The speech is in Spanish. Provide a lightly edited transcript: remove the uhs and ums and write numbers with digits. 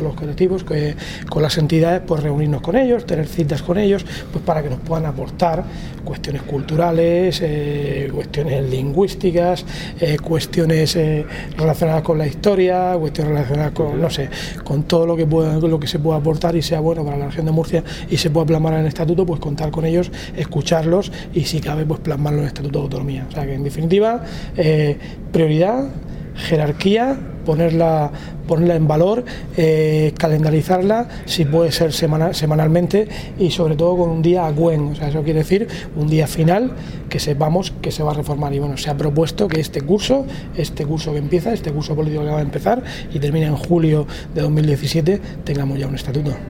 con los colectivos, con las entidades, pues reunirnos con ellos, tener citas con ellos, pues para que nos puedan aportar cuestiones culturales, cuestiones lingüísticas, cuestiones relacionadas con la historia, cuestiones relacionadas con, no sé, con todo lo que se pueda aportar y sea bueno para la región de Murcia y se pueda plasmar en el estatuto, pues contar con ellos, escucharlos y si cabe pues plasmarlo en el estatuto de autonomía. O sea que en definitiva, prioridad, jerarquía, ponerla en valor, calendarizarla, si puede ser semanalmente y sobre todo con un día a cuen, o sea, eso quiere decir un día final que sepamos que se va a reformar y bueno, se ha propuesto que este curso que empieza, este curso político que va a empezar y termina en julio de 2017, tengamos ya un estatuto.